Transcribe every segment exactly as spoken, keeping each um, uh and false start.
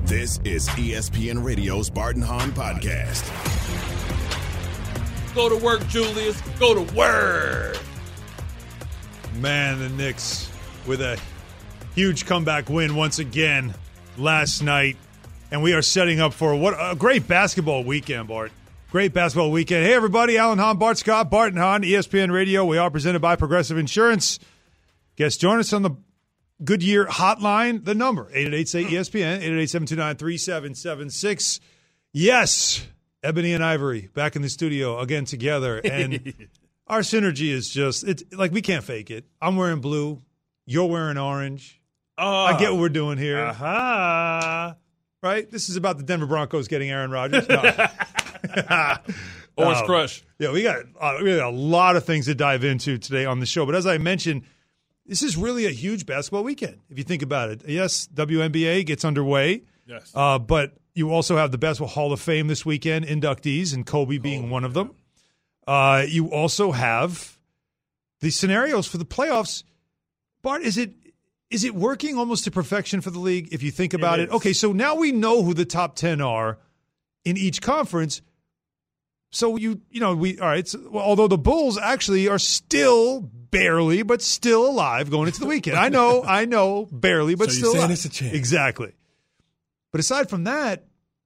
This is E S P N Radio's Bart and Hahn Podcast. Go to work, Julius. Go to work. Man, the Knicks with a huge comeback win once again last night. And we are setting up for what a great basketball weekend, Bart. Great basketball weekend. Hey, everybody. Alan Hahn, Bart Scott, Bart and Hahn, E S P N Radio. We are presented by Progressive Insurance. Guests join us on the Goodyear hotline. The number, eight eight eight, say E S P N, eight eight eight, seven two nine, three seven seven six. Yes, Ebony and Ivory back in the studio again together. And our synergy is just, it's like we can't fake it. I'm wearing blue. You're wearing orange. Oh, I get what we're doing here. Uh-huh. Right? This is about the Denver Broncos getting Aaron Rodgers. No. Orange um, Crush. Yeah, we got, uh, we got a lot of things to dive into today on the show. But as I mentioned, this is really a huge basketball weekend, if you think about it. Yes, W N B A gets underway. Yes. Uh, but you also have the Basketball Hall of Fame this weekend, inductees, and Kobe being Kobe, one of yeah. them. Uh, you also have the scenarios for the playoffs. Bart, is it is it working almost to perfection for the league if you think about it? It it? is. Okay, so now we know who the top ten are in each conference. So you you know we all right. So, well, although the Bulls actually are still barely, but still alive going into the weekend. I know, I know, barely, but So you're still saying alive. it's a chance. Exactly. But aside from that,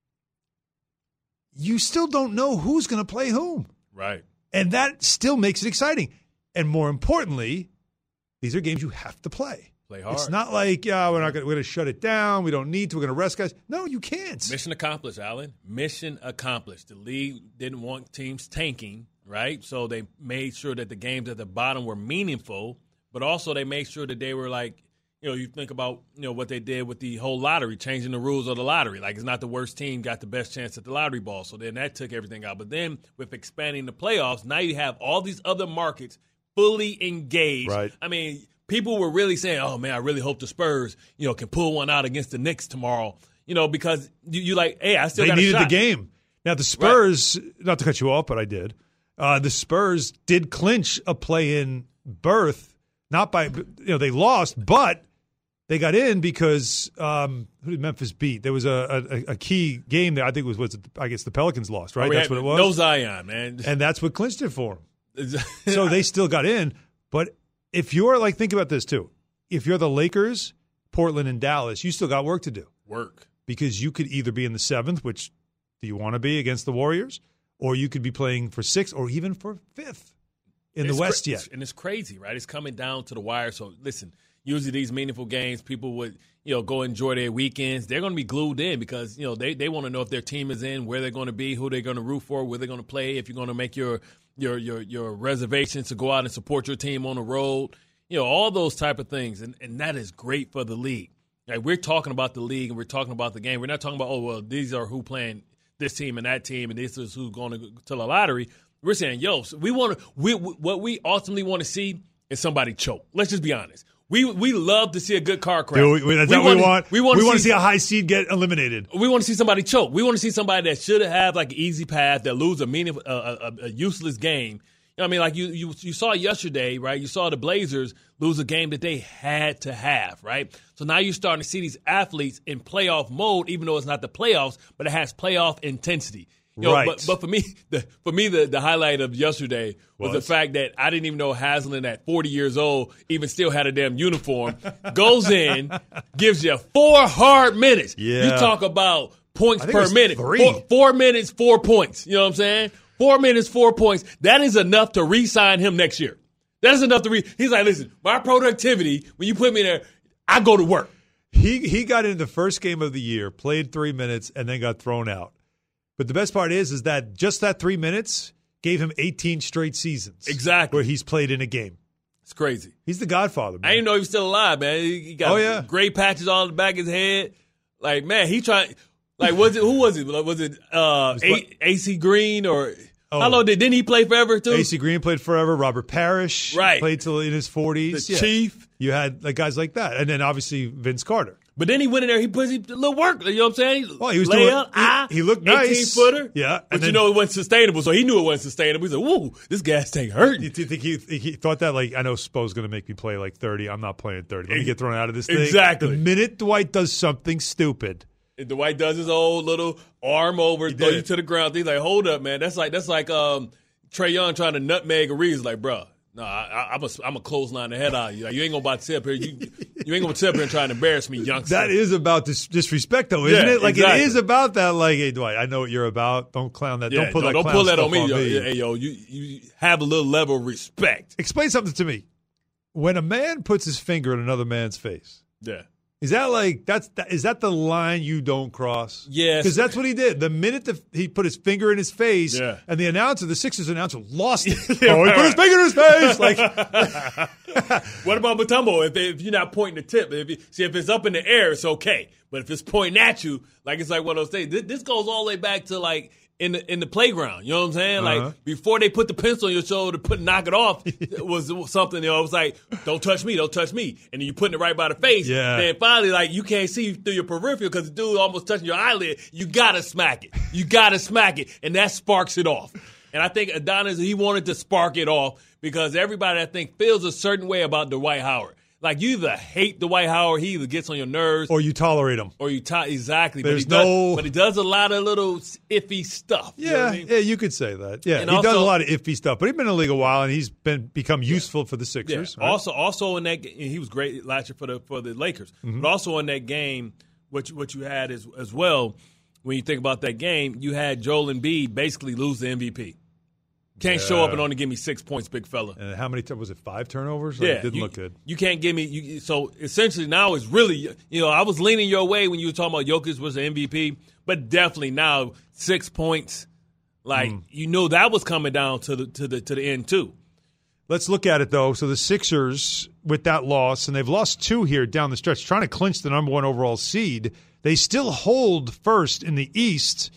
you still don't know who's going to play whom. Right. And that still makes it exciting. And more importantly, these are games you have to play. Play hard. It's not like, yeah, we're not going to shut it down. We don't need to. We're going to rest guys. No, you can't. Mission accomplished, Alan. Mission accomplished. The league didn't want teams tanking, right? So they made sure that the games at the bottom were meaningful, but also they made sure that they were like, you know, you think about, you know, what they did with the whole lottery, changing the rules of the lottery. Like, it's not the worst team got the best chance at the lottery ball. So then that took everything out. But then with expanding the playoffs, now you have all these other markets fully engaged. Right. I mean, people were really saying, oh, man, I really hope the Spurs, you know, can pull one out against the Knicks tomorrow, you know, because you, you like, hey, I still they got a needed shot. the game. Now, the Spurs, right. Not to cut you off, but I did. Uh, the Spurs did clinch a play-in berth, not by, you know, they lost, but they got in because um, who did Memphis beat? There was a, a, a key game there. I think it was, was it, I guess the Pelicans lost, right? Oh, That's had, what it was. No Zion, man. And that's what clinched it for them. So they still got in. But if you're like, think about this too. If you're the Lakers, Portland, and Dallas, you still got work to do. Work. Because you could either be in the seventh, which do you want to be against the Warriors, or you could be playing for sixth or even for fifth in it's the West cra- yet. And it's crazy, right? It's coming down to the wire. So listen, usually these meaningful games, people would, you know, go enjoy their weekends. They're going to be glued in because, you know, they, they want to know if their team is in, where they're going to be, who they're going to root for, where they're going to play, if you're going to make your your your your reservations to go out and support your team on the road, you know, all those type of things. And, and that is great for the league. Like, we're talking about the league and we're talking about the game. We're not talking about, oh, well, these are who playing this team and that team and this is who's going to go to the lottery. We're saying, yo, so we want to, we, we, what we ultimately want to see is somebody choke. Let's just be honest. We we love to see a good car crash. Do we, that's what we want. We want we to want see, to see a high seed get eliminated. We want to see somebody choke. We want to see somebody that should have like an easy path, that lose a meaningful, uh, a, a useless game. You know what I mean? Like you, you, you saw yesterday, right? You saw the Blazers lose a game that they had to have, right? So now you're starting to see these athletes in playoff mode, even though it's not the playoffs, but it has playoff intensity. You know, right. But, but for me, the, for me, the, the highlight of yesterday was, Was? the fact that I didn't even know Haslem at forty years old even still had a damn uniform. Goes in, gives you four hard minutes. Yeah. You talk about points I think it per was minute. three. Four, four minutes, four points. You know what I'm saying? Four minutes, four points. That is enough to re-sign him next year. That is enough to re. He's like, listen, my productivity, when you put me there, I go to work. He he got in the first game of the year, played three minutes, and then got thrown out. But the best part is, is that just that three minutes gave him eighteen straight seasons. Exactly. Where he's played in a game. It's crazy. He's the Godfather, man. I didn't know he was still alive, man. He got Oh, yeah. gray patches all on the back of his head. Like, man, he tried. Like, was it? Who was it? Was it uh, was A- what? A C Green or Oh. how long did? Didn't he play forever too? A C Green played forever. Robert Parrish Right. played till in his forties. The Yeah. Chief. You had like guys like that, and then obviously Vince Carter. But then he went in there. He put his little work. You know what I'm saying? Well, he was Layup, doing. eye, He, he looked nice. eighteen footer. Yeah, But and you then- know it wasn't sustainable, so he knew it wasn't sustainable. He said, "Woo, this gas tank hurting." You think he, he thought that, like, I know Spo's going to make me play like thirty. I'm not playing thirty. Let me get thrown out of this thing. Exactly. The minute Dwight does something stupid, And Dwight does his old little arm over, He throw did. you to the ground. He's like, hold up, man. That's like that's like um, Trae Young trying to nutmeg a Reeves. Like, bro, no, I, I, I'm a I'm a clothesline the head out of you. Like, you ain't gonna about to sit up here. You you ain't gonna sit up here and try and embarrass me, youngster. That is about dis- disrespect, though, isn't Yeah, it? Like exactly. it is about that. Like, hey, Dwight, I know what you're about. Don't clown that. Yeah, don't pull no, that. don't clown pull that stuff on me, on yo. me. Hey, yo, you you have a little level of respect. Explain something to me. When a man puts his finger in another man's face, Yeah. is that like that's that, is that the line you don't cross? Yes. because that's what he did. The minute the, he put his finger in his face, Yeah. and the announcer, the Sixers announcer, lost it. Oh, he put his finger in his face. Like, What about Mutombo? If, if you're not pointing the tip, if you, see if it's up in the air, it's okay. But if it's pointing at you, like it's like one of those things. This, this goes all the way back to like in the in the playground. You know what I'm saying? Uh-huh. Like before they put the pencil on your shoulder to put knock it off, it was, it was something. You know, it was like don't touch me, don't touch me, and then you putting it right by the face. Yeah. Then finally, like you can't see through your peripheral because the dude almost touching your eyelid. You gotta smack it. You gotta smack it, and that sparks it off. And I think Adonis, he wanted to spark it off because everybody, I think, feels a certain way about Dwight Howard. Like, you either hate Dwight Howard, he either gets on your nerves, or you tolerate him. or you tie exactly. There's but he no- does, but he does a lot of little iffy stuff. You know Yeah, what I mean? yeah, you could say that. Yeah, And he does also- a lot of iffy stuff, but he's been in the league a while, and he's been become useful for the Yeah. Sixers. right? Also, also in that, ga- and he was great last year for the for the Lakers. Mm-hmm. But also in that game, what you, what you had as as well, when you think about that game, you had Joel Embiid basically lose the M V P. Can't show up Yeah. and only give me six points, big fella. And how many times was it? Five turnovers? Like, Yeah, it didn't you, look good. You can't give me. You, so essentially, now it's really, you know, I was leaning your way when you were talking about Jokic was the M V P, but definitely now six points, like Mm. you know, that was coming down to the to the to the end too. Let's look at it, though. So the Sixers, with that loss, and they've lost two here down the stretch, trying to clinch the number one overall seed, they still hold first in the East,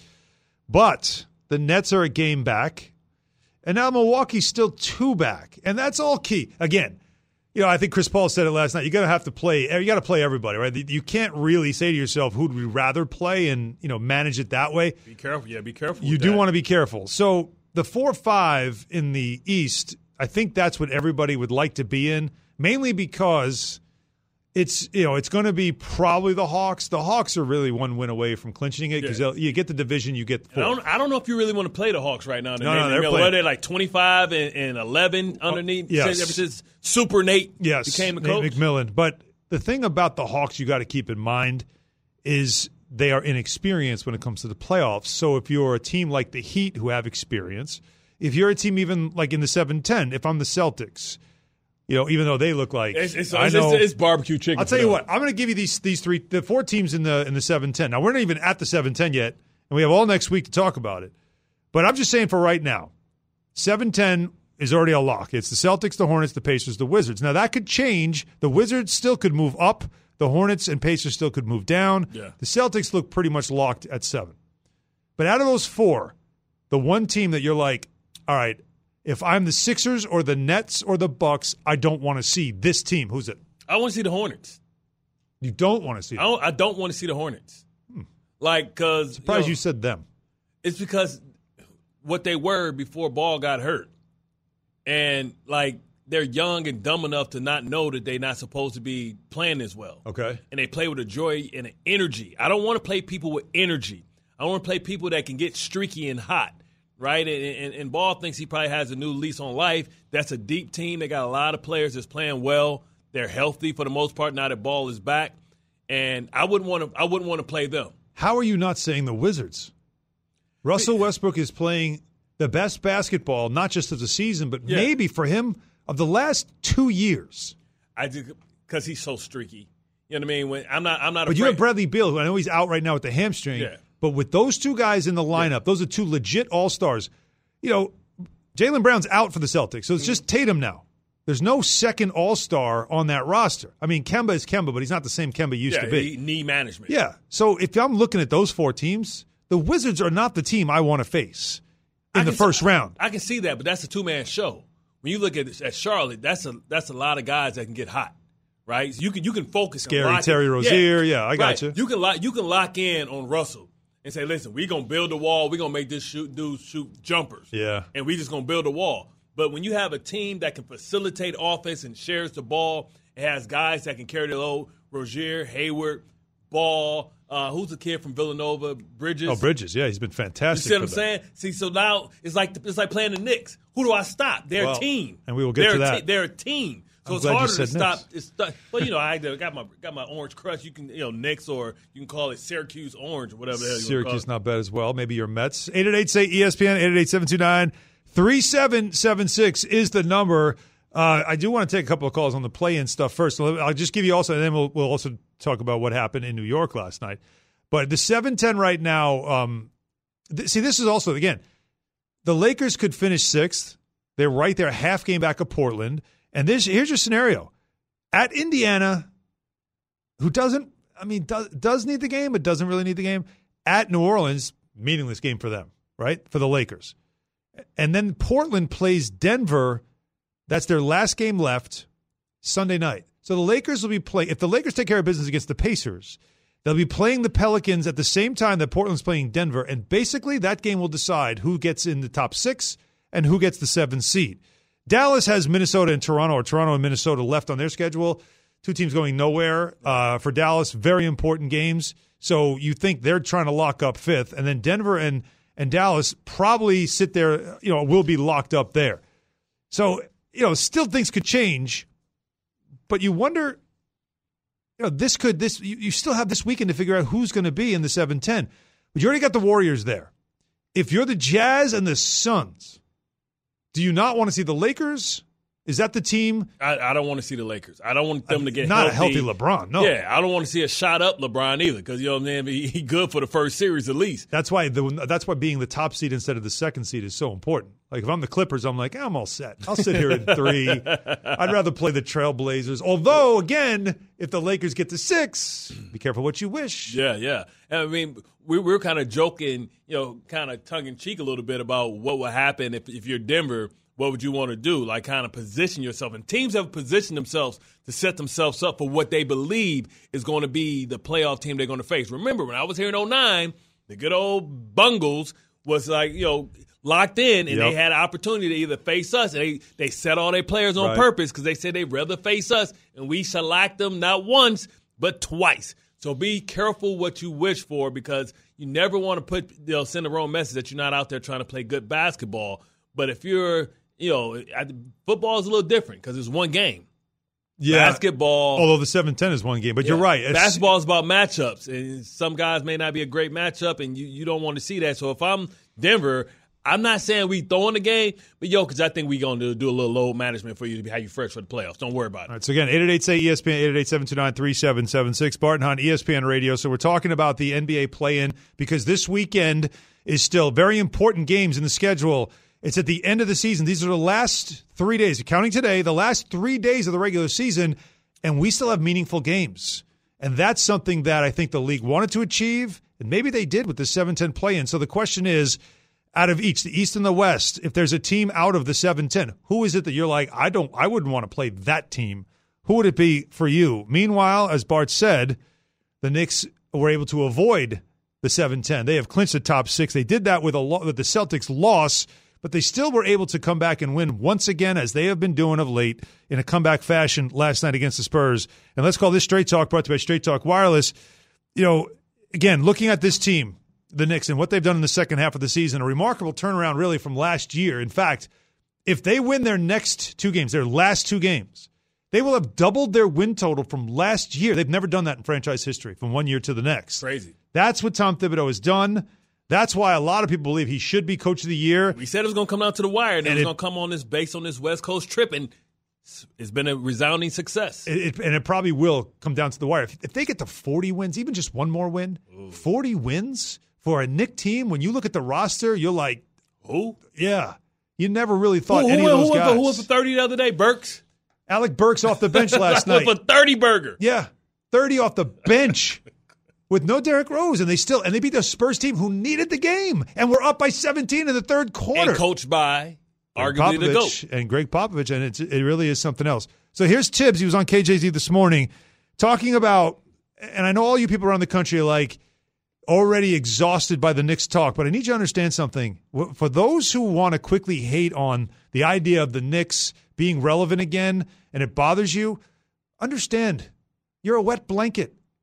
but the Nets are a game back. And now Milwaukee's still two back, and that's all key. Again, you know, I think Chris Paul said it last night. You got to have to play. You got to play everybody, right? You can't really say to yourself, "Who'd we rather play?" and you know, manage it that way. Be careful, yeah, be careful. You with do that. want to be careful. So the four five in the East, I think that's what everybody would like to be in, mainly because it's you know it's going to be probably the Hawks. The Hawks are really one win away from clinching it because Yeah. you get the division, you get the And I four. don't, I don't know if you really want to play the Hawks right now. No, no, they're What playing- are they like twenty-five and, and eleven underneath? yes. Since- Ever since Super Nate Yes, became a Nate coach. McMillan. But the thing about the Hawks you got to keep in mind is they are inexperienced when it comes to the playoffs. So if you're a team like the Heat who have experience, if you're a team even like in the seven ten, if I'm the Celtics, you know, even though they look like It's, it's, I it's, know, it's, it's barbecue chicken. I'll tell for you them. what. I'm going to give you these these three, the four teams in the in the seven ten. Now we're not even at the seven ten yet, and we have all next week to talk about it. But I'm just saying for right now, seven ten is already a lock. It's the Celtics, the Hornets, the Pacers, the Wizards. Now that could change. The Wizards still could move up. The Hornets and Pacers still could move down. Yeah. The Celtics look pretty much locked at seven. But out of those four, the one team that you're like, all right, if I'm the Sixers or the Nets or the Bucks, I don't want to see this team. Who's it? I want to see the Hornets. You don't want to see I them. don't, I don't want to see the Hornets. Like, because Surprised you said them. it's because what they were before Ball got hurt, and like they're young and dumb enough to not know that they're not supposed to be playing as well. Okay. And they play with a joy and an energy. I don't want to play people with energy. I want to play people that can get streaky and hot, right? And, and, and Ball thinks he probably has a new lease on life. That's a deep team. They got a lot of players that's playing well. They're healthy for the most part now that Ball is back. And I wouldn't want to. I wouldn't want to play them. How are you not saying the Wizards? Russell Westbrook is playing the best basketball, not just of the season, but Yeah. maybe for him of the last two years. I because he's so streaky. You know what I mean? When I'm not. I'm not. But afraid. you have Bradley Beal, who I know he's out right now with the hamstring. Yeah. But with those two guys in the lineup, those are two legit all-stars. You know, Jaylen Brown's out for the Celtics, so it's just Tatum now. There's no second all-star on that roster. I mean, Kemba is Kemba, but he's not the same Kemba used yeah, to be. he- knee management. Yeah. So if I'm looking at those four teams, the Wizards are not the team I want to face in I the can first see, round. I can see that, but that's a two man show. When you look at at Charlotte, that's a that's a lot of guys that can get hot, right? So you can you can focus. Scary and lock Terry in. Rozier, yeah, I got right. you. You can lock you can lock in on Russell and say, listen, we're gonna build a wall. We're gonna make this shoot dude shoot jumpers. Yeah. and we just gonna build a wall. But when you have a team that can facilitate offense and shares the ball, it has guys that can carry the load. Rozier, Hayward, Ball, Uh, who's the kid from Villanova? Bridges. Oh, Bridges. Yeah, he's been fantastic. You see what I'm them. saying? See, so now it's like it's like playing the Knicks. Who do I stop? They're well, a team, and we will get they're to a that. Te- they're a team, so I'm it's glad harder you to said stop. Knicks. It's, well, you know, I got my got my orange crush. You can, you know, Knicks, or you can call it Syracuse Orange or whatever. The hell you Syracuse call it. not bad as well. Maybe your Mets. eight eight eight say E S P N. eight eight eight, seven two nine, three seven seven six is the number. Uh, I do want to take a couple of calls on the play-in stuff first. So I'll just give you also, and then we'll we'll also talk about what happened in New York last night. But the seven ten right now, um, th- see, this is also, again, the Lakers could finish sixth. They're right there, half game back of Portland. And this, here's your scenario. At Indiana, who doesn't, I mean, does, does need the game, but doesn't really need the game. At New Orleans, meaningless game for them, right, for the Lakers. And then Portland plays Denver. That's their last game left Sunday night. So the Lakers will be playing, if the Lakers take care of business against the Pacers, they'll be playing the Pelicans at the same time that Portland's playing Denver, and basically that game will decide who gets in the top six and who gets the seventh seed. Dallas has Minnesota and Toronto, or Toronto and Minnesota left on their schedule. Two teams going nowhere. Uh, for Dallas, very important games. So you think they're trying to lock up fifth, and then Denver and, and Dallas probably sit there, you know, will be locked up there. So, you know, still things could change, but you wonder, you know, this could, this you, you still have this weekend to figure out who's going to be in the seven ten. But you already got the Warriors there. If you're the Jazz and the Suns, do you not want to see the Lakers? Is that the team? I, I don't want to see the Lakers. I don't want them to get not healthy. a healthy LeBron. No. Yeah, I don't want to see a shot up LeBron either, because you know what I mean. He, he good for the first series at least. That's why the that's why being the top seed instead of the second seed is so important. Like if I'm the Clippers, I'm like, I'm all set. I'll sit here at three. I'd rather play the Trailblazers. Although, again, if the Lakers get to six, be careful what you wish. Yeah, yeah. I mean, we we we're kind of joking, you know, kind of tongue in cheek a little bit about what would happen if if you're Denver. What would you want to do? Like kind of position yourself. And teams have positioned themselves to set themselves up for what they believe is going to be the playoff team they're going to face. Remember, when I was here in oh nine, the good old Bungles was like, you know, locked in, and yep. they had an opportunity to either face us, and they, they set all their players on right. purpose because they said they'd rather face us, and we shellacked them not once, but twice. So be careful what you wish for, because you never want to put, you know, send the wrong message that you're not out there trying to play good basketball. But if you're You know, football is a little different because it's one game. Yeah. Basketball. Although the seven ten is one game, but yeah, you're right. It's, basketball is about matchups, and some guys may not be a great matchup, and you, you don't want to see that. So if I'm Denver, I'm not saying we throwing the game, but yo, because I think we're going to do a little load management for you to have you fresh for the playoffs. Don't worry about it. All right, so again, eight eight eight say E S P N, eight eight eight, seven two nine, three seven seven six. Bart and Hahn, E S P N Radio. So we're talking about the N B A play-in because this weekend is still very important games in the schedule. It's at the end of the season. These are the last three days, counting today, the last three days of the regular season, and we still have meaningful games. And that's something that I think the league wanted to achieve, and maybe they did with the seven ten play-in. So the question is, out of each, the East and the West, if there's a team out of the seven ten, who is it that you're like, I don't, I wouldn't want to play that team? Who would it be for you? Meanwhile, as Bart said, the Knicks were able to avoid the seven ten. They have clinched the top six. They did that with a lo- with the Celtics loss, but they still were able to come back and win once again, as they have been doing of late, in a comeback fashion last night against the Spurs. And let's call this Straight Talk, brought to you by Straight Talk Wireless. You know, again, looking at this team, the Knicks, and what they've done in the second half of the season, a remarkable turnaround really from last year. In fact, if they win their next two games, their last two games, they will have doubled their win total from last year. They've never done that in franchise history, from one year to the next. Crazy. That's what Tom Thibodeau has done. That's why a lot of people believe he should be coach of the year. We said it was going to come down to the wire, and, and it was going to come on this based on this West Coast trip, and it's been a resounding success. It, it, and it probably will come down to the wire. If, if they get to forty wins, even just one more win, Ooh. forty wins for a Knick team, when you look at the roster, you're like, who? Yeah. You never really thought who, any who, of those who guys. For, who was for thirty the other day? Burks? Alec Burks off the bench last night. For thirty burger. Yeah, thirty off the bench. With no Derrick Rose, and they still and they beat the Spurs team who needed the game, and we're up by seventeen in the third quarter. And coached by Greg arguably Popovich the GOAT. And Greg Popovich, and it's, it really is something else. So here's Tibbs. He was on K J Z this morning talking about, and I know all you people around the country are like already exhausted by the Knicks talk, but I need you to understand something. For those who want to quickly hate on the idea of the Knicks being relevant again, and it bothers you, understand you're a wet blanket.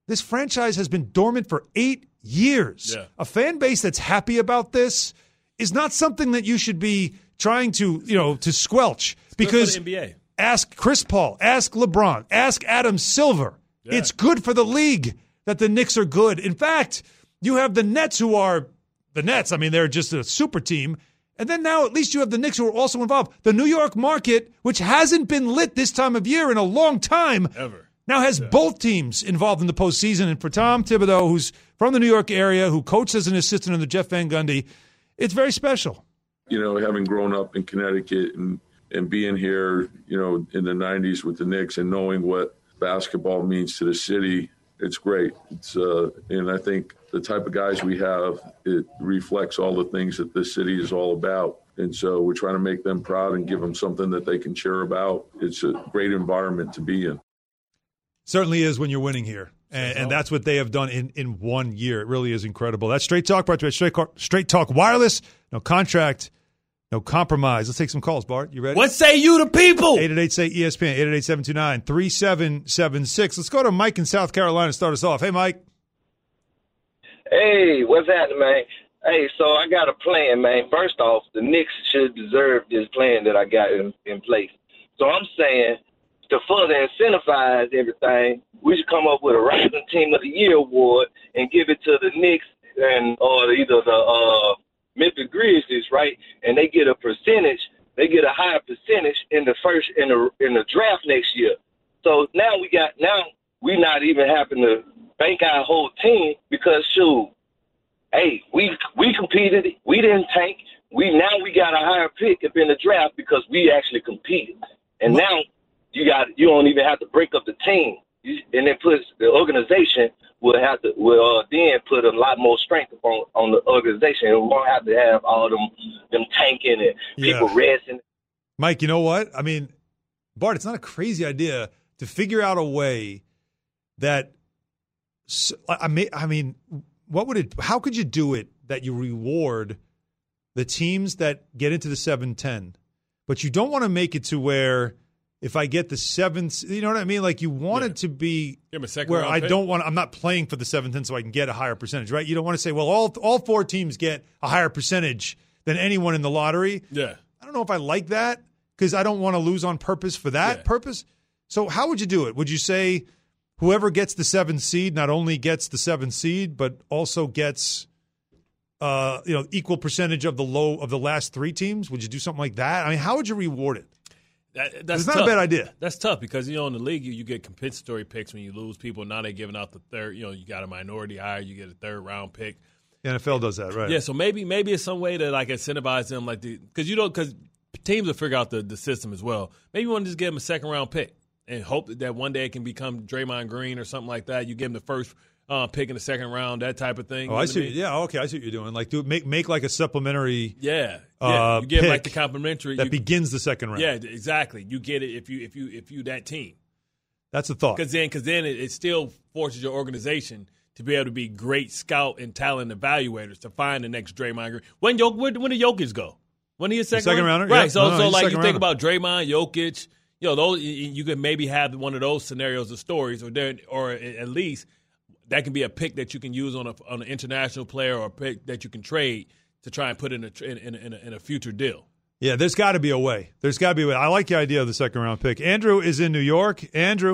This franchise has been dormant for eight years. Yeah. A fan base that's happy about this is not something that you should be trying to, you know, to squelch. It's because good for the N B A. Ask Chris Paul, ask LeBron, ask Adam Silver. Yeah. It's good for the league that the Knicks are good. In fact, you have the Nets who are the Nets. I mean, they're just a super team. And then now at least you have the Knicks who are also involved. The New York market, which hasn't been lit this time of year in a long time, Ever. now has Yeah. both teams involved in the postseason. And for Tom Thibodeau, who's from the New York area, who coached as an assistant under Jeff Van Gundy, it's very special. You know, having grown up in Connecticut and, and being here, you know, in the nineties with the Knicks and knowing what basketball means to the city, it's great. It's uh, and I think the type of guys we have, it reflects all the things that this city is all about. And so we're trying to make them proud and give them something that they can cheer about. It's a great environment to be in. Certainly is when you're winning here. And, and that's what they have done in, in one year. It really is incredible. That's Straight Talk, brought to you by Straight, Straight Talk Wireless. No contract, no compromise. Let's take some calls, Bart. You ready? What say you to people? eight eight eight, say E S P N, eight eight eight, seven two nine, three seven seven six. Let's go to Mike in South Carolina to start us off. Hey, Mike. Hey, what's happening, man? Hey, so I got a plan, man. First off, the Knicks should deserve this plan that I got in, in place. So I'm saying to further incentivize everything, we should come up with a Rising Team of the Year award and give it to the Knicks and or either the uh, Memphis Grizzlies, right? And they get a percentage. They get a higher percentage in the first in the in the draft next year. So now we got now we not even having to bank our whole team because shoot, hey, we we competed, we didn't tank. We now we got a higher pick up in the draft because we actually competed, and now you got you don't even have to break up the team, you, and then puts the organization will have to will uh, then put a lot more strength on on the organization, and we won't have to have all them them tanking and people Yeah. resting. Mike, you know what? I mean, Bart, it's not a crazy idea to figure out a way that I mean, I mean, what would it? How could you do it that you reward the teams that get into the seven ten, but you don't want to make it to where if I get the seventh, you know what I mean? Like you want Yeah. it to be Give him a second where round I pick. don't want. I'm not playing for the seven ten so I can get a higher percentage, right? You don't want to say, well, all all four teams get a higher percentage than anyone in the lottery. Yeah. I don't know if I like that because I don't want to lose on purpose for that Yeah. purpose. So how would you do it? Would you say whoever gets the seventh seed not only gets the seventh seed, but also gets uh, you know equal percentage of the low of the last three teams? Would you do something like that? I mean, how would you reward it? That, that's It's not tough. a bad idea. That's tough because, you know, in the league, you, you get compensatory picks when you lose people. Now they're giving out the third, you know, you got a minority hire, you get a third round pick. The N F L does that, right? Yeah, so maybe maybe it's some way to, like, incentivize them, like, because, you know, because teams will figure out the, the system as well. Maybe you want to just give them a second round pick and hope that one day it can become Draymond Green or something like that. You give them the first uh, pick in the second round, that type of thing. Oh, you know I what see. mean? Yeah, okay, I see what you're doing. Like, do make make like a supplementary Yeah, yeah. Uh, you give like the pick complimentary that you, begins the second round. Yeah, exactly. You get it if you if you if you that team. That's the thought. Because then, cause then it, it still forces your organization to be able to be great scout and talent evaluators to find the next Draymond Green. When Jok, where, when did Jokic go? When he a second, second round? rounder? Right. Yeah. So, No, no, so he's a like you second think rounder. about Draymond, Jokic, you know, those you, you could maybe have one of those scenarios or stories, or there, or at least that can be a pick that you can use on a on an international player or a pick that you can trade to try and put in a in, in, in, a, in a future deal. Yeah, there's got to be a way. There's got to be a way. I like the idea of the second round pick. Andrew is in New York. Andrew.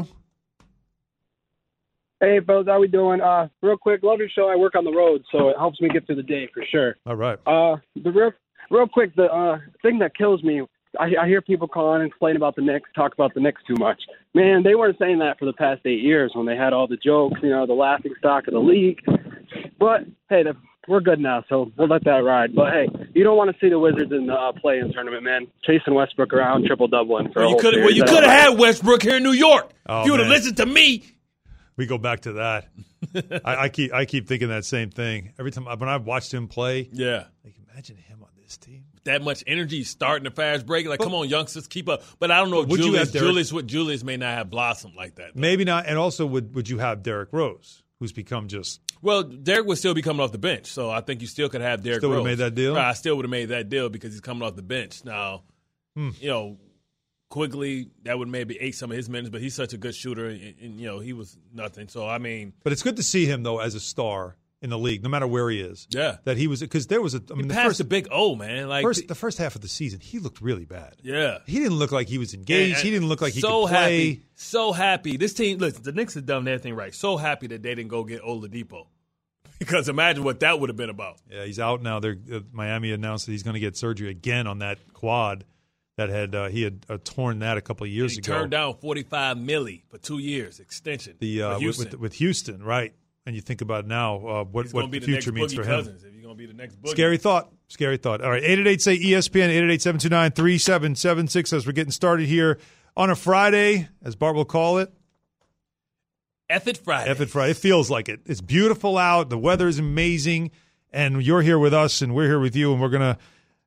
Hey, fellas, how we doing? Uh, real quick, love your show. I work on the road, so it helps me get through the day for sure. All right. Uh, the real, real quick, the uh, thing that kills me, I, I hear people call in and complain about the Knicks, talk about the Knicks too much. Man, they weren't saying that for the past eight years when they had all the jokes, you know, the laughing stock of the league. But, hey, the, we're good now, so we'll let that ride. But, hey, you don't want to see the Wizards in the uh, play-in tournament, man. Chasing Westbrook around, triple-doubling for Well, a you whole could have well, series. you could have had Westbrook here in New York. Oh, if you would have man. listened to me. We go back to that. I, I keep I keep thinking that same thing every time when I've watched him play. Yeah. Like, imagine him on this team. That much energy starting a fast break. Like, come on, youngsters, keep up. But I don't know if Would you Julius, have Derrick- Julius, what Julius may not have blossomed like that. though. Maybe not. And also, would would you have Derrick Rose, who's become just Well, Derek would still be coming off the bench, so I think you still could have Derek Still would've Rose. made that deal? Right, I still would have made that deal because he's coming off the bench. Now, Hmm. you know, Quigley, that would maybe ate some of his minutes, but he's such a good shooter, and, and you know he was nothing. So I mean, but it's good to see him though as a star in the league, no matter where he is. Yeah, that he was because there was a. I mean, he the passed first the big O, man. Like first, the first half of the season, he looked really bad. Yeah, he didn't look like he was engaged. And, he didn't look like he so could play. Happy, so happy. This team, listen, the Knicks have done everything right. So happy that they didn't go get Oladipo. Because imagine what that would have been about. Yeah, he's out now. They're, uh, Miami announced that he's going to get surgery again on that quad that had uh, he had uh, torn that a couple of years he ago. Turned down forty-five milli for two years extension. The uh, with, Houston. With, with Houston, right? And you think about now uh, what he's what be the the future means Boogie for Cousins, him. If he's going to be the next Boogie. Scary thought. Scary thought. All right, eight eight eight say E S P N eight eight eight, seven two nine, three seven seven six as we're getting started here on a Friday, as Bart will call it. F it Friday. F it Friday. It feels like it. It's beautiful out. The weather is amazing. And you're here with us, and we're here with you, and we're going to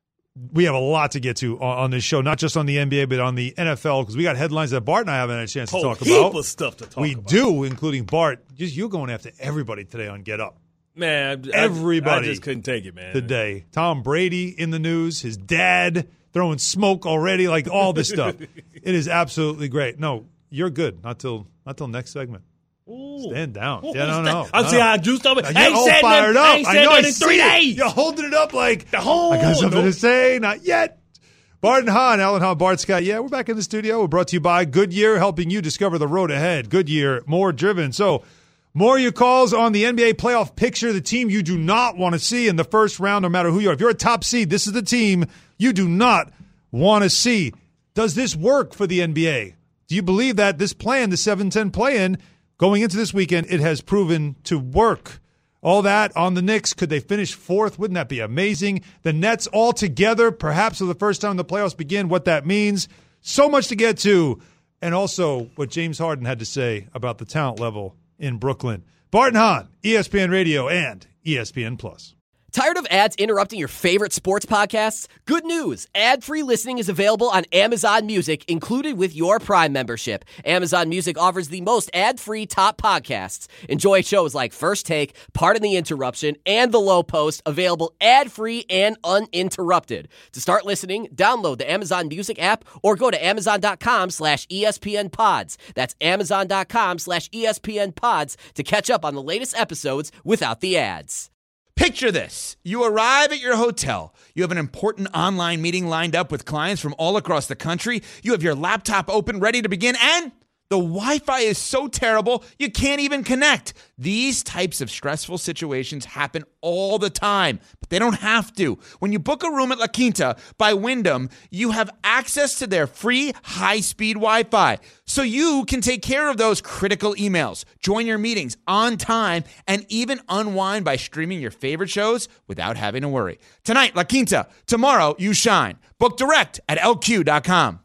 – we have a lot to get to on, on this show, not just on the N B A, but on the N F L, because we got headlines that Bart and I haven't had a chance Whole to talk heap about. Of stuff to talk we about. do, including Bart. Just you going after everybody today on Get Up. Man, I, everybody I just couldn't take it, man. Today. Tom Brady in the news, his dad throwing smoke already, like all this stuff. It is absolutely great. No, you're good. Not till not till next segment. Ooh. Stand down. Ooh, yeah, no, no. I'm no. seeing how juiced up. You're all said fired that, up. I ain't I said know. that I in three see days. it. You're holding it up like, the whole, I got something nope. to say. Not yet. Bart and Hahn, Alan Hahn, Bart Scott. Yeah, we're back in the studio. We're brought to you by Goodyear, helping you discover the road ahead. Goodyear, more driven. So, more of your calls on the N B A playoff picture, the team you do not want to see in the first round, no matter who you are. If you're a top seed, this is the team you do not want to see. Does this work for the N B A? Do you believe that this plan, the seven ten play-in, going into this weekend, it has proven to work? All that on the Knicks. Could they finish fourth? Wouldn't that be amazing? The Nets all together, perhaps for the first time the playoffs begin, what that means. So much to get to. And also what James Harden had to say about the talent level in Brooklyn. Bart and Hahn, E S P N Radio and E S P N Plus. Tired of ads interrupting your favorite sports podcasts? Good news. Ad-free listening is available on Amazon Music, included with your Prime membership. Amazon Music offers the most ad-free top podcasts. Enjoy shows like First Take, Pardon the Interruption, and The Low Post, available ad-free and uninterrupted. To start listening, download the Amazon Music app or go to amazon.com slash ESPN pods. That's amazon.com slash ESPN pods to catch up on the latest episodes without the ads. Picture this. You arrive at your hotel. You have an important online meeting lined up with clients from all across the country. You have your laptop open, ready to begin, and the Wi-Fi is so terrible, you can't even connect. These types of stressful situations happen all the time, but they don't have to. When you book a room at La Quinta by Wyndham, you have access to their free high-speed Wi-Fi, so you can take care of those critical emails, join your meetings on time, and even unwind by streaming your favorite shows without having to worry. Tonight, La Quinta. Tomorrow, you shine. Book direct at L Q dot com.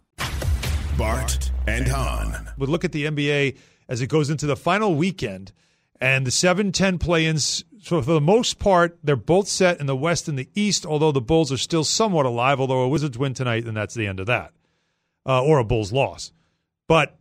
Bart and Hahn. Would look at the N B A as it goes into the final weekend, and the seven ten play-ins, so for the most part, they're both set in the West and the East, although the Bulls are still somewhat alive, although a Wizards win tonight, and that's the end of that, uh, or a Bulls loss. But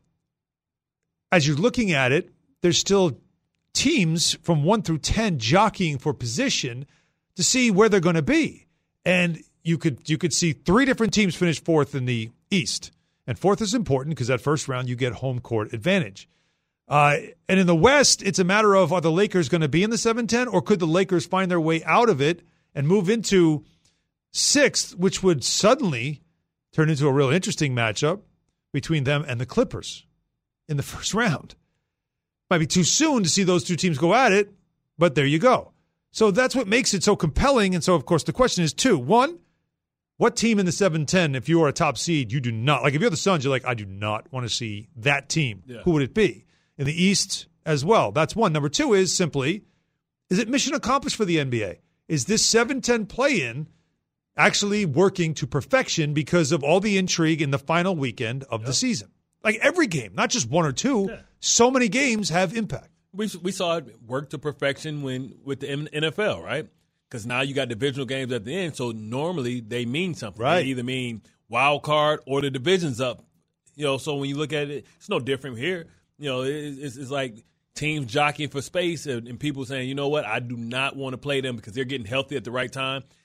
as you're looking at it, there's still teams from one through ten jockeying for position to see where they're going to be. And you could you could see three different teams finish fourth in the East. And fourth is important because that first round you get home court advantage. Uh, and in the West, it's a matter of, are the Lakers going to be in the seven ten, or could the Lakers find their way out of it and move into sixth, which would suddenly turn into a real interesting matchup between them and the Clippers in the first round. Might be too soon to see those two teams go at it, but there you go. So that's what makes it so compelling. And so, of course, the question is two. One, what team in the seven ten, if you are a top seed, you do not – like if you're the Suns, you're like, I do not want to see that team. Yeah. Who would it be? In the East as well. That's one. Number two is simply, is it mission accomplished for the N B A? Is this seven ten play-in actually working to perfection because of all the intrigue in the final weekend of yep. the season? Like every game, not just one or two. Yeah. So many games have impact. We we saw it work to perfection when with the N F L, right? Because now you got divisional games at the end, so normally they mean something. Right. They either mean wild card or the division's up. You know, so when you look at it, it's no different here. You know, it's, it's like teams jockeying for space and, and people saying, you know what, I do not want to play them because they're getting healthy at the right time.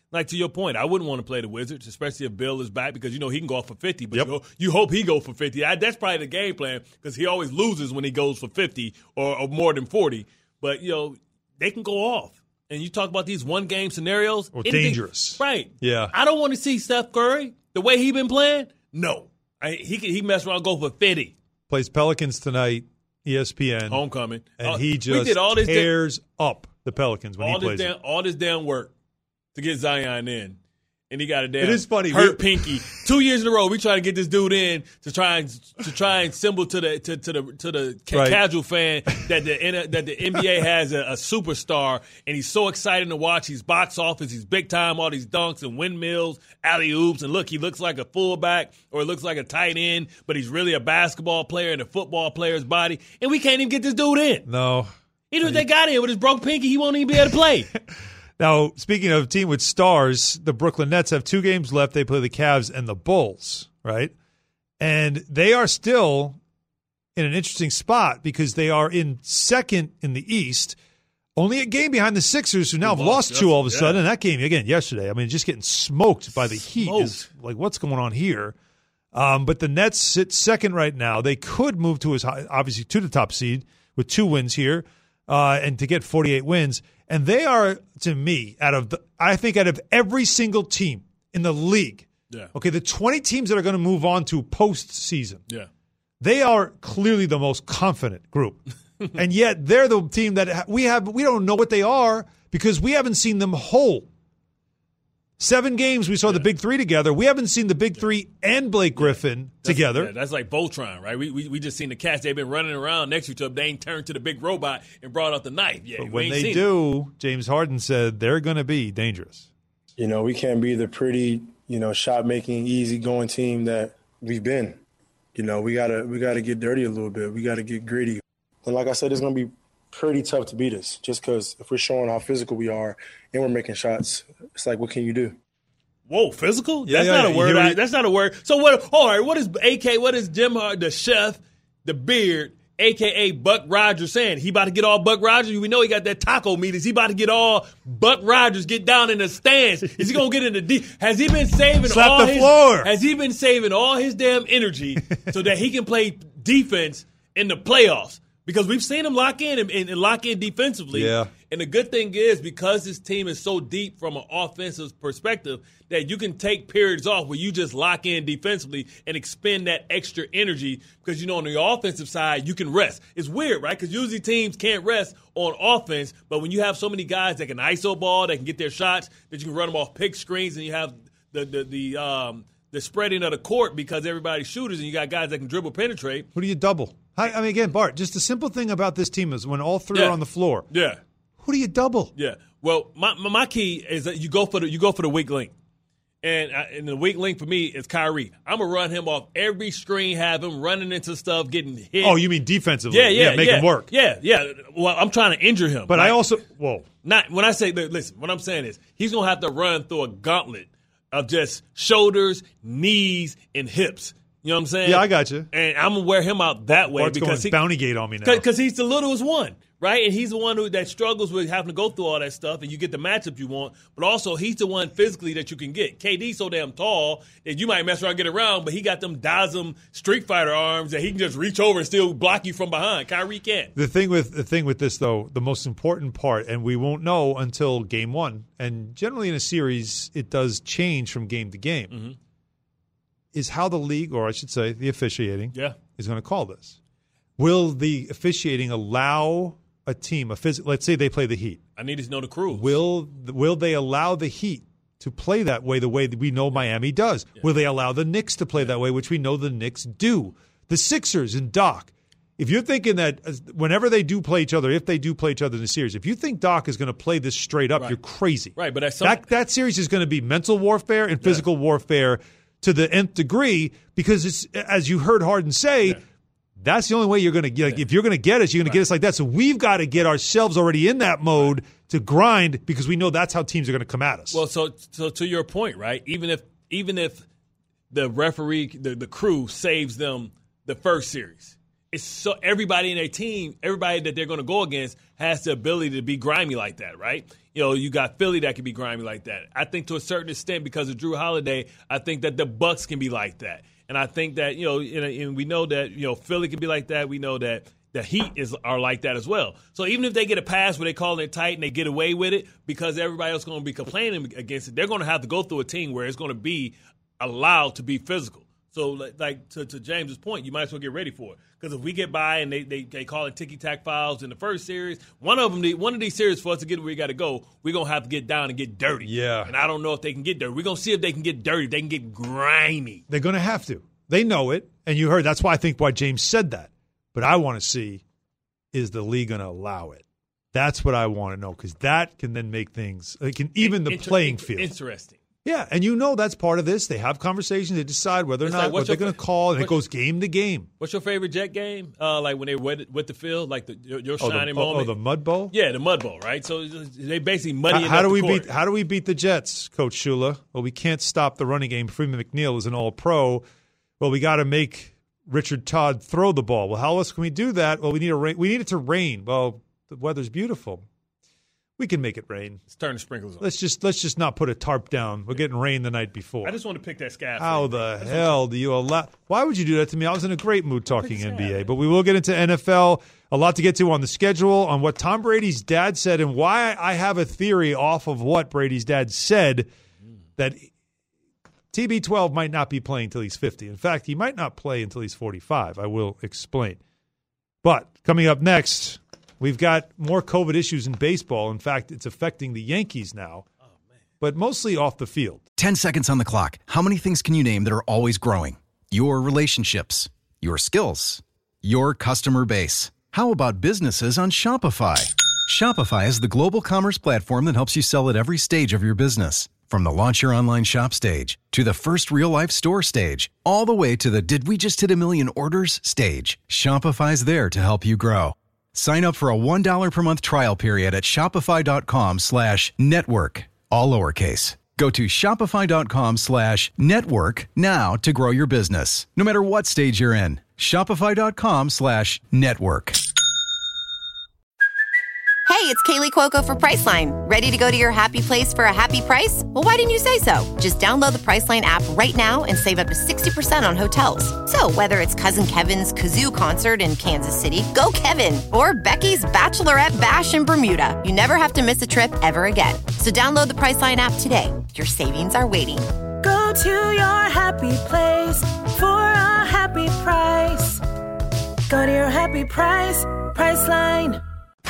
like to your point, I wouldn't want to play the Wizards, especially if Bill is back because, you know, he can go off for fifty. But Yep. you, you hope he go for fifty. I, that's probably the game plan because he always loses when he goes for fifty or, or more than forty. But, you know, they can go off. And you talk about these one-game scenarios. Or anything- dangerous. Right. Yeah. I don't want to see Steph Curry, the way he been playing, no. I, he can, he mess around and go for fifty. Plays Pelicans tonight, E S P N. Homecoming. And Uh, he we just did all this da- tears up the Pelicans when all he plays this damn, it. all this damn work to get Zion in, and he got a damn It is funny. hurt We- pinky. Two years in a row, we try to get this dude in to try and to try and symbol to the to, to the to the ca- Right. casual fan that the N- that the N B A has a, a superstar, and he's so exciting to watch. He's box office, he's big time, all these dunks and windmills, alley oops, and look, he looks like a fullback or he looks like a tight end, but he's really a basketball player in a football player's body, and we can't even get this dude in. No. Even if they got in with his broke pinky, he won't even be able to play. Now, speaking of a team with stars, the Brooklyn Nets have two games left. They play the Cavs and the Bulls, right? And they are still in an interesting spot because they are in second in the East, only a game behind the Sixers, who now have lost lost two all of a yesterday, sudden. And that game, again, yesterday, I mean, just getting smoked by the Heat is Smoked. like, what's going on here? Um, but the Nets sit second right now. They could move to as high, obviously to the top seed with two wins here uh, and to get forty-eight wins. And they are, to me, out of the, I think out of every single team in the league, Yeah. okay, the twenty teams that are going to move on to postseason, Yeah. they are clearly the most confident group. And yet they're the team that ha- we have, we don't know what they are because we haven't seen them whole. Seven games we saw the big three together. We haven't seen the big three and Blake Griffin together. Yeah, that's like Voltron, right? We, we we just seen the cats. They've been running around next to each other. They ain't turned to the big robot and brought out the knife. Yeah, But we when ain't they seen it. do, James Harden said they're going to be dangerous. You know, we can't be the pretty, you know, shot-making, easy-going team that we've been. You know, we gotta we gotta get dirty a little bit. We gotta get gritty. And like I said, it's gonna be pretty tough to beat us. Just because if we're showing how physical we are and we're making shots, it's like, what can you do? Whoa, physical? Yeah, that's yeah, not a yeah. word. You hear I, it? that's not a word. So what? All right, what is A K? What is Jim Hard, the chef, the beard, A K A Buck Rogers saying? He about to get all Buck Rogers? We know he got that taco meat. Is he about to get all Buck Rogers? Get down in the stands? Is he gonna get in the deep? Has he been saving Slap all the his? floor. Has he been saving all his damn energy so that he can play defense in the playoffs? Because we've seen him lock in and, and lock in defensively. Yeah. And the good thing is, because this team is so deep from an offensive perspective, that you can take periods off where you just lock in defensively and expend that extra energy. Because, you know, on the offensive side, you can rest. It's weird, right? Because usually teams can't rest on offense. But when you have so many guys that can I S O ball, that can get their shots, that you can run them off pick screens, and you have the the the um the spreading of the court because everybody's shooters, and you got guys that can dribble, penetrate. Who do you double? I, I mean, again, Bart, just the simple thing about this team is when all three Yeah. are on the floor, Yeah. who do you double? Yeah. Well, my my, my key is that you go for the you go for the weak link, and uh, and the weak link for me is Kyrie. I'm gonna run him off every screen, have him running into stuff, getting hit. Oh, you mean defensively? yeah, yeah, make yeah. him work. Yeah, yeah. Well, I'm trying to injure him, But Like, I also, whoa, not when I say listen. What I'm saying is he's gonna have to run through a gauntlet of just shoulders, knees, and hips. You know what I'm saying? Yeah, I got you. And I'm gonna wear him out that way Bart's because going he, bounty gate on me now. because he's the littlest one, right? And he's the one who that struggles with having to go through all that stuff, and you get the matchup you want. But also, he's the one physically that you can get. K D's so damn tall that you might mess around and get around, but he got them Dazum Street Fighter arms that he can just reach over and still block you from behind. Kyrie can't. The thing with the thing with this though, the most important part, and we won't know until game one, and generally in a series, it does change from game to game, Mm-hmm. is how the league, or I should say, the officiating, Yeah. is going to call this. Will the officiating allow a team, a phys- let's say they play the Heat, I need to know the crew. will will they allow the Heat to play that way, the way that we know Miami does? Will they allow the Knicks to play that way, which we know the Knicks do? The Sixers and Doc. If you're thinking that uh, whenever they do play each other, if they do play each other in the series, if you think Doc is going to play this straight up, Right. you're crazy. Right, but that's some, That that series is going to be mental warfare and physical warfare to the nth degree because it's, as you heard Harden say, Yeah. that's the only way you're going to get. Like, if you're going to get us, you're going to get us like that. So we've got to get ourselves already in that mode to grind because we know that's how teams are going to come at us. Well, so so to your point, right? Even if even if the referee, the, the crew saves them the first series, it's so everybody in their team, everybody that they're going to go against has the ability to be grimy like that, right? You know, you got Philly that can be grimy like that. I think to a certain extent because of Drew Holiday, I think that the Bucks can be like that. And I think that, you know, and, and we know that, you know, Philly can be like that. We know that the Heat is are like that as well. So even if they get a pass where they call it tight and they get away with it because everybody else is going to be complaining against it, they're going to have to go through a team where it's going to be allowed to be physical. So, like, to, to James's point, you might as well get ready for it. Because if we get by and they, they, they call it ticky-tack fouls in the first series, one of them, one of these series for us to get where we got to go, we're going to have to get down and get dirty. Yeah. And I don't know if they can get dirty. We're going to see if they can get dirty. They can get grimy. They're going to have to. They know it, and you heard. That's why I think why James said that. But I want to see, is the league going to allow it? That's what I want to know, because that can then make things – it can even the Inter- playing field. Interesting. Yeah, and you know that's part of this. They have conversations. They decide whether or It's not like, what they're going to call, and it goes game to game. What's your favorite Jet game? Uh, like when they wet with the field, like the, your, your Oh, shining the, moment. Oh, the Mud Bowl? Yeah, the Mud Bowl, right? So they basically muddy How, it how up do the we court. beat? How do we beat the Jets, Coach Shula? Well, we can't stop the running game. Freeman McNeil is an All-Pro. Well, we got to make Richard Todd throw the ball. Well, how else can we do that? Well, we need a rain. We need it to rain. Well, the weather's beautiful. We can make it rain. Let's turn the sprinkles on. Let's just let's just not put a tarp down. We're getting rain the night before. I just want to pick that sky. How the hell do you allow? Why would you do that to me? I was in a great mood talking N B A, sad. but we will get into N F L. A lot to get to on the schedule, on what Tom Brady's dad said, and why I have a theory off of what Brady's dad said that T B twelve might not be playing until he's fifty. In fact, he might not play until he's forty-five. I will explain. But coming up next, we've got more COVID issues in baseball. In fact, it's affecting the Yankees now, oh, man. But mostly off the field. Ten seconds on the clock. How many things can you name that are always growing? Your relationships, your skills, your customer base. How about businesses on Shopify? Shopify is the global commerce platform that helps you sell at every stage of your business. From the launch your online shop stage to the first real-life store stage, all the way to the did we just hit a million orders stage. Shopify's there to help you grow. Sign up for a one dollar per month trial period at shopify.com slash network, all lowercase. Go to shopify.com slash network now to grow your business, no matter what stage you're in. Shopify.com slash network. Hey, it's Kaylee Cuoco for Priceline. Ready to go to your happy place for a happy price? Well, why didn't you say so? Just download the Priceline app right now and save up to sixty percent on hotels. So whether it's Cousin Kevin's Kazoo Concert in Kansas City, go Kevin, or Becky's Bachelorette Bash in Bermuda, you never have to miss a trip ever again. So download the Priceline app today. Your savings are waiting. Go to your happy place for a happy price. Go to your happy price, Priceline.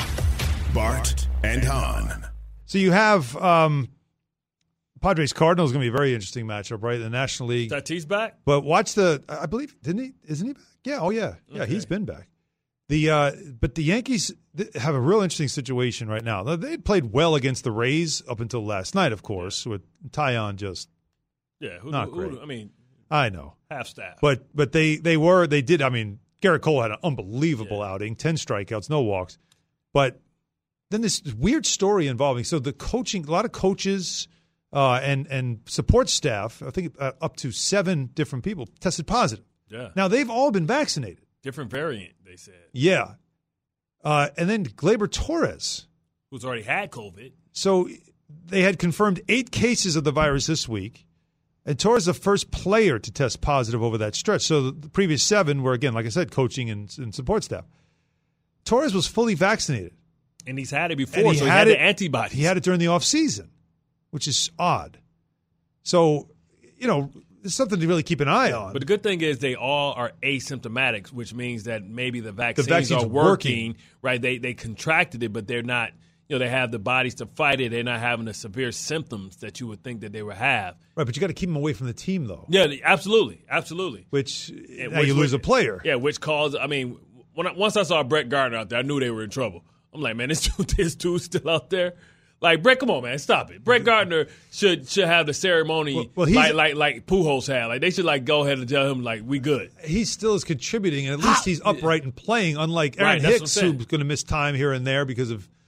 Bart and Hahn. So you have um, Padres Cardinals going to be a very interesting matchup, right? The National League. Tatis back? But watch the. I believe didn't he? Isn't he back? Yeah. Oh yeah. Yeah. Okay. He's been back. The uh, but the Yankees have a real interesting situation right now. They played well against the Rays up until last night, of course, with Taillon just yeah, who, not who, great. Who, I mean, I know half staff. But but they they were they did. I mean, Garrett Cole had an unbelievable yeah. outing, ten strikeouts, no walks, but. Then this weird story involving so the coaching, a lot of coaches uh, and and support staff, I think uh, up to seven different people tested positive. Yeah. Now they've all been vaccinated. Different variant, they said. Yeah. Uh, and then Gleyber Torres, who's already had COVID. So they had confirmed eight cases of the virus this week, and Torres is the first player to test positive over that stretch. So the previous seven were again, like I said, coaching and, and support staff. Torres was fully vaccinated. And he's had it before, he so he had had it, the antibodies. He had it during the offseason, which is odd. So, you know, it's something to really keep an eye on. But the good thing is they all are asymptomatic, which means that maybe the vaccines the vaccine's are working, working, right? They they contracted it, but they're not, you know, they have the bodies to fight it. They're not having the severe symptoms that you would think that they would have. Right, but you got to keep them away from the team, though. Yeah, absolutely, absolutely. Which, and now which you lose which, a player. Yeah, which caused, I mean, when I, once I saw Brett Gardner out there, I knew they were in trouble. I'm like, man, this dude, this dude's still out there. Like, Brett, come on, man, stop it. Brett Gardner should should have the ceremony well, well, like like like Pujols had. Like, they should like go ahead and tell him like we good. He still is contributing, and at least he's upright and playing. Unlike Aaron right, Hicks, who's going to miss time here and there because of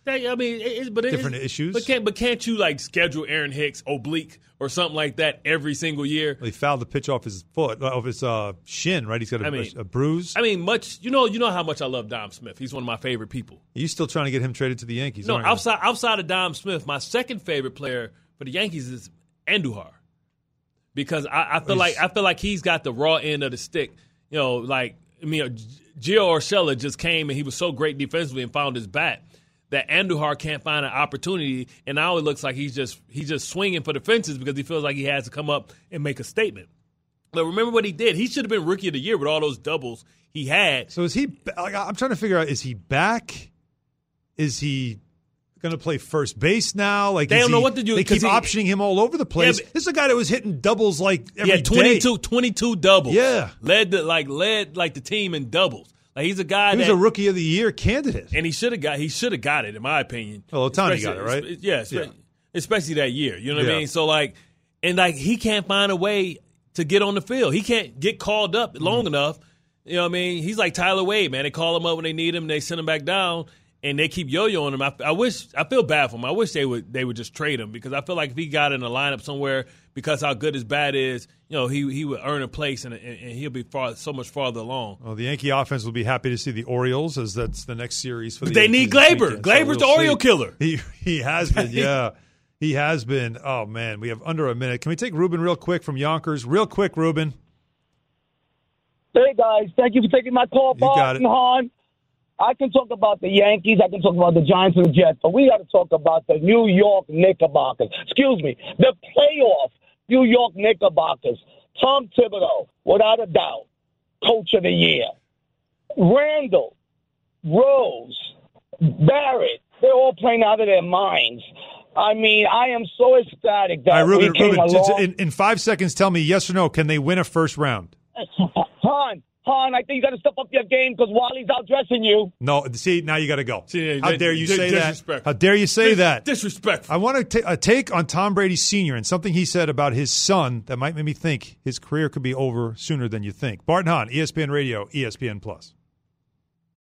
That, I mean, it, but it different is, issues. But can't but can't you like schedule Aaron Hicks oblique or something like that every single year? Well, he fouled the pitch off his foot, off his uh, shin. Right, he's got a, I mean, a, a bruise. I mean, much you know, you know how much I love Dom Smith. He's one of my favorite people. Are you still trying to get him traded to the Yankees? No, aren't you? outside outside of Dom Smith, my second favorite player for the Yankees is Andujar, because I, I feel like I feel like he's got the raw end of the stick. You know, like I mean, Gio Urshela just came and he was so great defensively and found his bat that Andujar can't find an opportunity, and now it looks like he's just he's just swinging for the fences because he feels like he has to come up and make a statement. But remember what he did. He should have been Rookie of the Year with all those doubles he had. So is he – I'm trying to figure out, is he back? Is he going to play first base now? Like They don't he, know what to do. They keep he, optioning him all over the place. Yeah, but, this is a guy that was hitting doubles like every yeah, twenty-two, day. twenty-two doubles. Yeah. Led the, like, led like the team in doubles. Like he's a guy he was that, a Rookie of the Year candidate. And he should have got he should have got it, in my opinion. Well, Ohtani got it, right? Yeah, yeah, especially that year. You know what yeah. I mean? So, like, and, like, he can't find a way to get on the field. He can't get called up long mm. enough. You know what I mean? He's like Tyler Wade, man. They call him up when they need him. They send him back down, and they keep yo-yoing him. I, I wish – I feel bad for him. I wish they would they would just trade him because I feel like if he got in a lineup somewhere because how good his bat is, you know, he he would earn a place, and, and, and he'll be far, so much farther along. Well, the Yankee offense will be happy to see the Orioles, as that's the next series for the But they Yankees need Glaber. Glaber's so we'll the Oriole see. killer. He he has been, yeah. He has been. Oh, man, we have under a minute. Can we take Ruben real quick from Yonkers? Real quick, Ruben. Hey, guys. Thank you for taking my call, You got it. Hahn. I can talk about the Yankees. I can talk about the Giants and the Jets. But we got to talk about the New York Knickerbockers. Excuse me. The playoff New York Knickerbockers. Tom Thibodeau, without a doubt, Coach of the Year. Randall, Rose, Barrett, they're all playing out of their minds. I mean, I am so ecstatic that All right, Ruben, we came Ruben, along. in, in five seconds, tell me yes or no, can they win a first round? Han, Han, I think you got to step up your game because Wally's out dressing you. No, see, now you got to go. See, How dare you dis- say that? disrespectful. How dare you say Dis- that? Disrespectful. I want to ta- a take on Tom Brady Senior and something he said about his son that might make me think his career could be over sooner than you think. Bart and Hahn, E S P N Radio, E S P N Plus.